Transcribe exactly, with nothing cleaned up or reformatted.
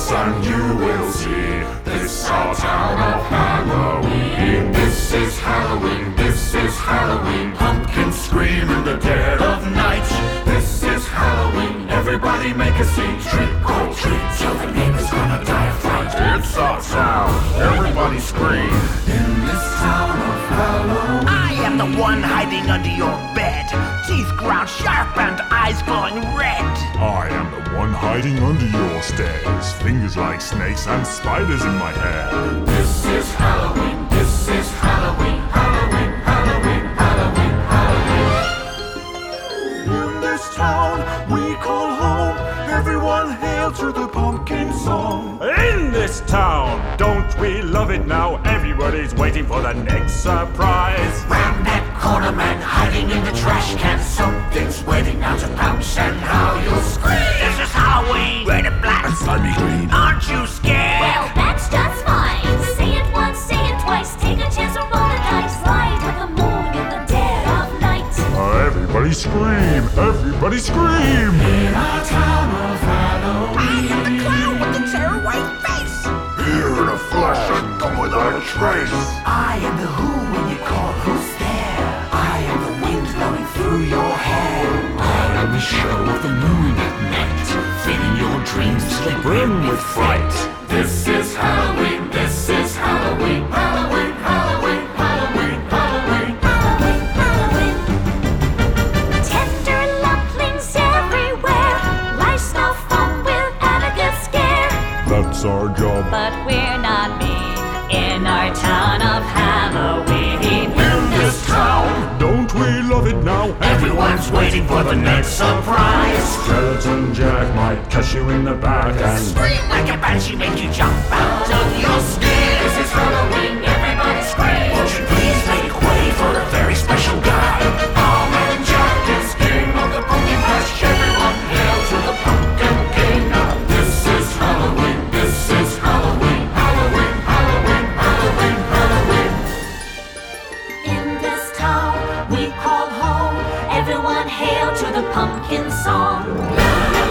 sun you will see. This our town of Halloween. This is Halloween, this is Halloween. Pumpkins scream in the dead of night. This is Halloween, everybody make a scene. Trick or treat, till the neighbor's gonna die of fright. It's our town, everybody scream. In this town of Halloween, I am the one hiding under your bed, teeth ground sharp and eyes glowing red. I am the one hiding under your stairs, fingers like snakes and spiders in my hair. this is Halloween, this is Halloween, Halloween, Halloween, Halloween, Halloween. In this town we call home, everyone hail to the pumpkin song. In this town, don't we love it now? Everybody's waiting for the next surprise. Round that corner man hiding in the trash can, something's waiting now to pounce, and how you'll scream. This is Halloween, red and black, Slimy green. aren't you scared? Well, that's just fine. Say it once, say it twice. Take a chance or roll the dice. Ride like a moon in the dead of night. Uh, everybody scream! Everybody scream! In our town of Halloween, I am the clown with the terror white face. here in a flash and come without a trace. I am the who when you call who's there. I am the wind blowing through your hair. I am the show of the moon at night, filling your dreams till they brim with fright. This is Halloween, this is Halloween, Halloween, Halloween, Halloween, Halloween. Halloween, Halloween. Tender lumplings everywhere. Life's no fun without a good scare. That's our job. But we're not mean in our town of Halloween. In this town, Don't we love it now? everyone's waiting for the next surprise. Skeleton Jack might catch you in the back and Scream like a banshee, make you jump out of your skin. This is Halloween, everybody scream. Won't you please make way for a very special guy? Our man Jack is king of the pumpkin patch. Everyone hail to the pumpkin king. This is Halloween, this is Halloween, Halloween, Halloween, Halloween, Halloween. In this town we call home. Everyone hail to the pumpkin song. La, la,